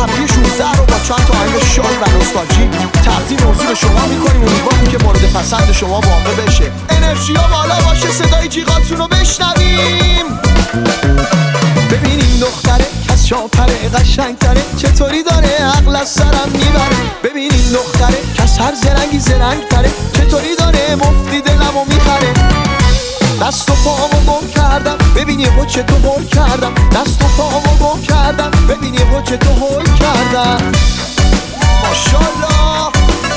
هفته 16 رو با چند تا آهنگ شاد و نوستالژی تقدیم موضوع شما میکنیم. امیدواریم که مورد پسند شما واقع بشه. انرژی ها بالا باشه، صدای جیغاتون رو بشنویم. ببین این دختره کس شاپره قشنگتره، چطوری داره عقل از سرم میبره. ببین این دختره کس هر زرنگی زرنگتره، چطوری داره مفتی دلمو میخره. دست و پامو گم کردم، ببین یه چه تو هول کردم. دست و پامو گم کردم، ببین یه چه تو هول کردم. ماشالله.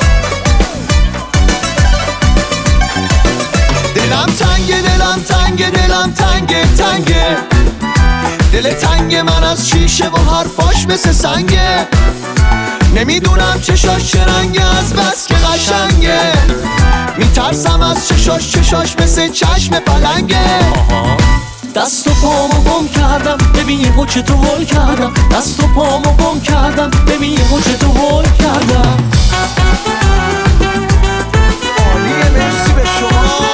دلم تنگه دلم تنگه دلم تنگه تنگه، دل تنگ من از شیشه و حرفاش مثل سنگه. نمیدونم چشاش چه رنگه از بس که قشنگه. میترسم از چشاش مثل چشم پلنگه. دست و پامو گم کردم، ببین یه چه تو هول کردم. دست و پامو گم کردم، ببین یه چه تو هول کردم. عالیه، مرسی به شما.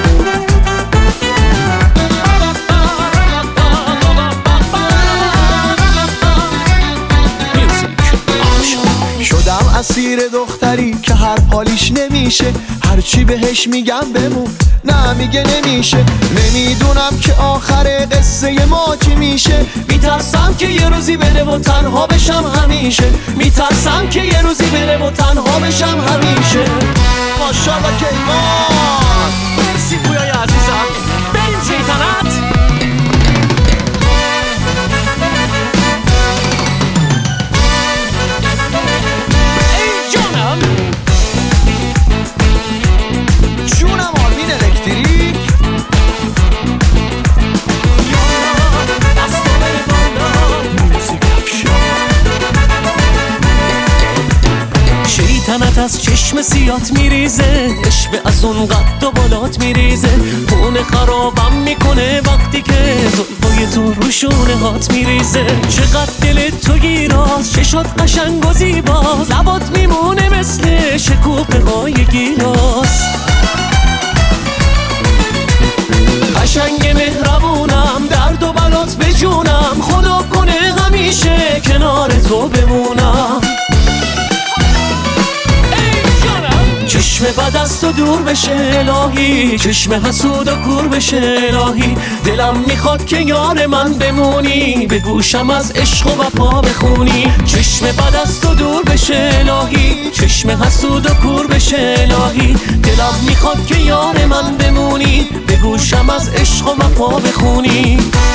شدم اسیر دختری که هر حالیش نمیشه، هرچی بهش میگم بمون نه میگه نمیشه. نمیدونم که آخر قصه ما چی میشه. میترسم که یه روزی بره و تنها بشم همیشه. میترسم که یه روزی بره و تنها بشم همیشه. ماشاءالله کیوان. مرسی پویای عزیزم. بریم شیطنت. تنت از چشم سیات میریزه، عشق از اون قد و بالات میریزه. خونه خرابم میکنه وقتی که زلفای تو رو شونه هات میریزه. چقدر دل تو گیراز، چشات قشنگ و زیباز، لبات میمونه مثل شکوفه های گیلاس. قشنگ مهربونم، درد و بلات به جونم، خدا کنه همیشه کنار تو بمونم. چشم بد از تو دور بشه الهی، چشم حسود و کور بشه الهی. دلم میخواد که یار من بمونی، به گوشم از عشق و وفا بخونی. چشم بد از تو دور بشه الهی، چشم حسود و کور بشه الهی. دلم میخواد که یار من بمونی، به گوشم از عشق و وفا بخونی.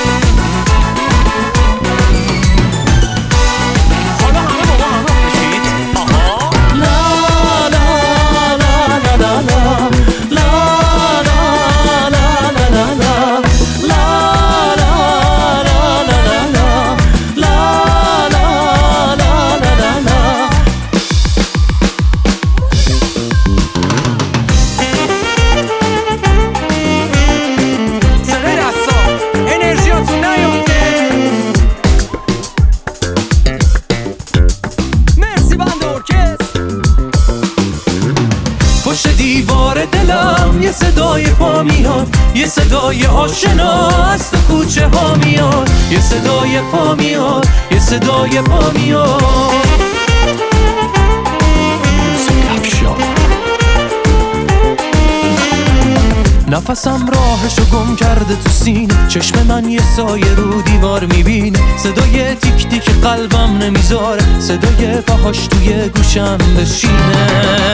یه صدای پا میاد، یه صدای آشنا از تو کوچه ها میاد. یه صدای پا میاد، یه صدای پا میاد. نفسم راهشو گم کرده تو سینه، چشم من یه سایه رو دیوار میبینه. صدای تیک تیک قلبم نمیذاره، صدای پاهاش توی گوشم بشینه.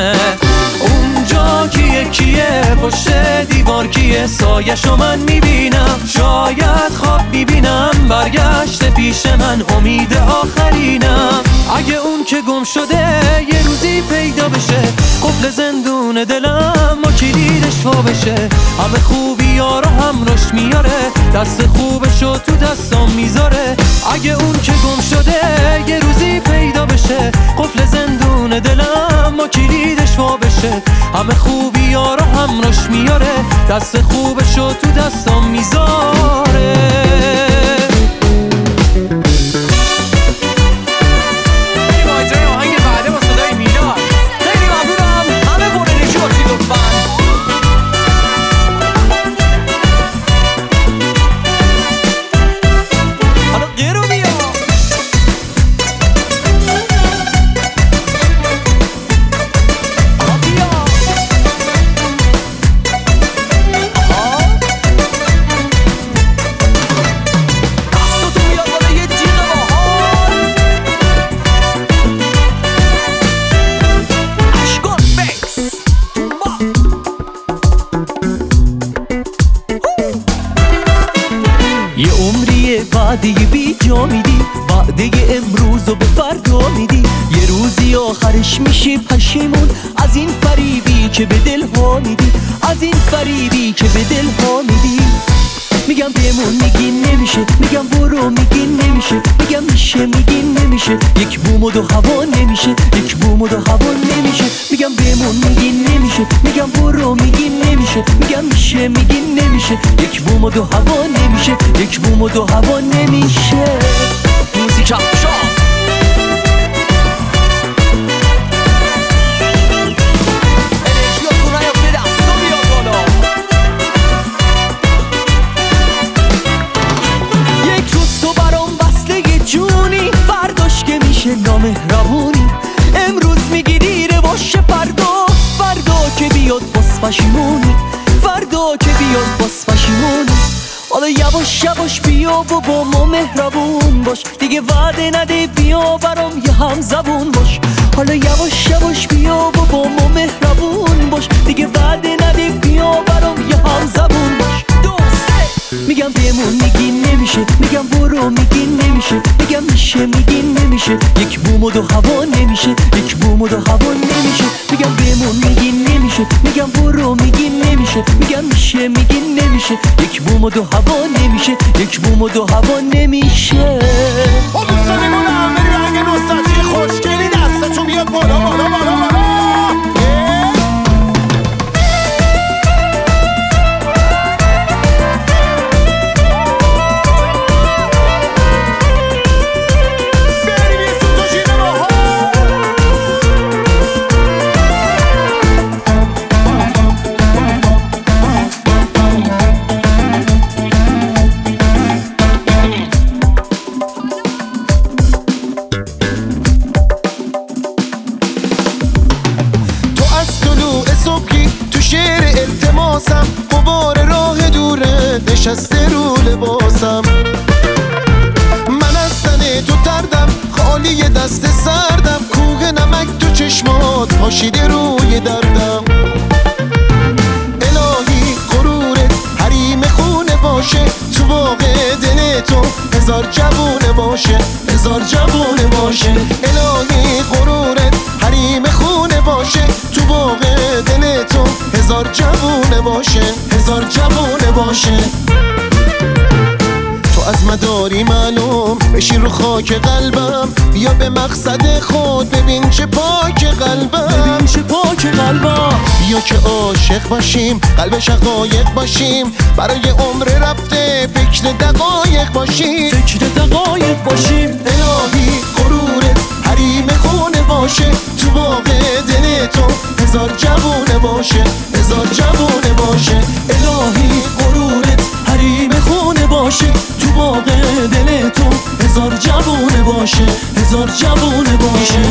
اونجا کیه پشت دیوار کیه، سایه‌شو من میبینم. شاید خواب میبینم برگشت پیش من، امید آخرینم. اگه اون که گم شده یه روزی پیدا بشه، قفل زندون دلم و کلیدش وا بشه. همه خوبی ها رو هم روش میاره، دست خوبشو تو دستام میذاره. اگه اون که گم شده یه روزی پیدا بشه، قفل زندون دلم و کلیدش وا بشه. همه خوبی ها رو هم روش میاره، دست خوبشو تو دستام میذاره. یه عمریه وعده بی جا میدی، وعده امروز و به فردا میدی. یه روزی آخرش میشی پشیمون از این فریبی که به دل ها میدی، از این فریبی که به دل ها میدی. میگم بمون میگین نمیشه، میگم برو میگین نمیشه، میگم میشه میگین نمیشه. یک بوم و دو هوا نمیشه، یک بوم و دو هوا نمیشه. میگم بمون میگین نمیشه، میگم برو میگین نمیشه، میگم میشه میگین نمیشه. یک بوم و دو هوا نمیشه، یک بوم و دو هوا نمیشه. موزیک افشار نامهربونی. امروز میگی دیره باشه، فردا که بیاد باز پشیمونی، فردا که بیاد باز پشیمونی. حالا یواش یواش بیا و با ما مهربون باش، دیگه وعده نده بیا برام یه هم زبون باش. حالا یواش یواش بیا و با ما مهربون باش، دیگه وعده نده بیا برام یه هم زبون باش. میگم بمون میگین نمیشه، میگم برو میگین نمیشه، میگم میشه میگین نمیشه. یک بوم و دو هوا نمیشه، یک بوم و دو هوا نمیشه. میگم بمون میگین نمیشه، میگم برو میگین نمیشه، میگم میشه میگین نمیشه. یک بوم و دو هوا نمیشه، یک بوم و دو هوا نمیشه. دوستانمونم بری رنگ نوستالژی خوشگلی دستتون بیاد بالا بالا بالا بالا. غبار راه دوره نشسته رو لباسم. من از تن تو تردم، خالی دست سردم. کوه نمک تو چشمات پاشیده روی دردم. الهی غرورت حریم خونه باشه، تو باغ دل تو هزار جوونه باشه، هزار جوونه باشه. الهی غرورت حریم خونه باشه، تو باغ دل تو هزار جوونه باشه، هزار جوونه باشه. تو از مداری معلوم بشی رو خاک قلبم، بیا به مقصد خود ببین چه پاک قلبم، ببین چه پاک قلبم. بیا که عاشق باشیم، قلب شقایق باشیم، برای عمر رفته فکر دقایق باشیم، فکر دقایق باشیم. الهی غرورت حریم خونه باشه، تو باغ دل تو هزار جوونه باشه، هزار جوونه باشه. الهی غرورت حریم خونه باشه، تو باغ دل تو هزار جوونه باشه، هزار جوونه باشه.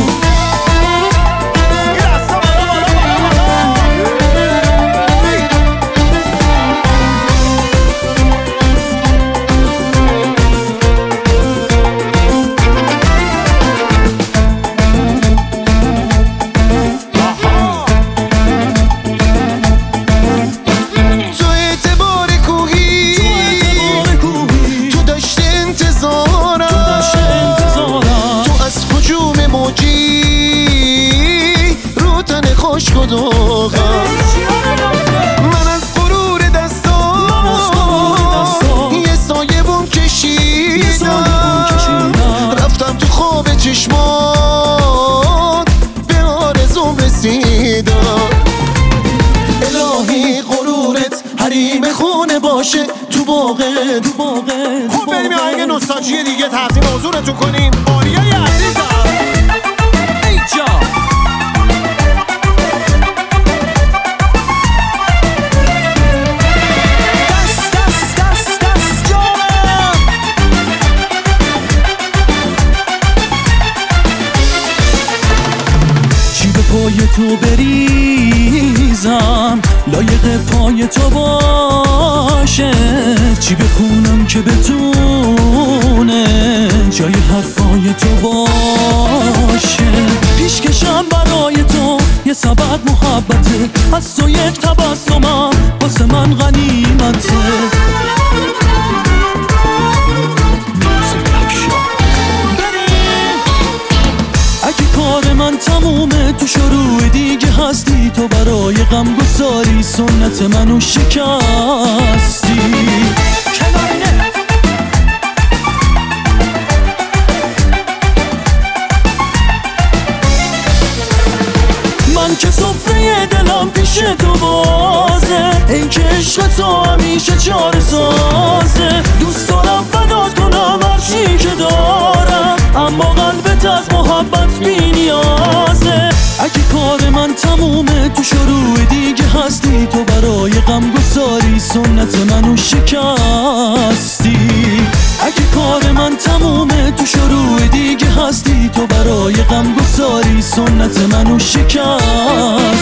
من از غرور دستان یه سایه بوم کشیدم، رفتم تو خواب چشمات به آرزوم رسیدم. الهی غرورت حریم خونه باشه، تو باغ خب بریم آهنگ نوستالژی دیگه تقدیم حضورتون کنیم. آریای عزیزم پای تو بریزم، لایق پای تو باشه. چی بخونم که بتونه جای حرفای تو باشه. پیشکشم برای تو یه سبد محبته، از تو یک تبسمم واسه من غنیمته. سنت منو شکستی. من که سفره دلم پیش تو بازه، ای که عشق تو همیشه چاره سازه. دوست دارم فدات کنم هرچی که دارم، اما قلبت از محبت بی نیازه. اگه کار من تمومه تو شروع دیگه هستی، تو برای غم گساری سنت منو شکستی. اگه کار من تمومه تو شروع دیگه هستی، تو برای غم گساری سنت منو شکستی.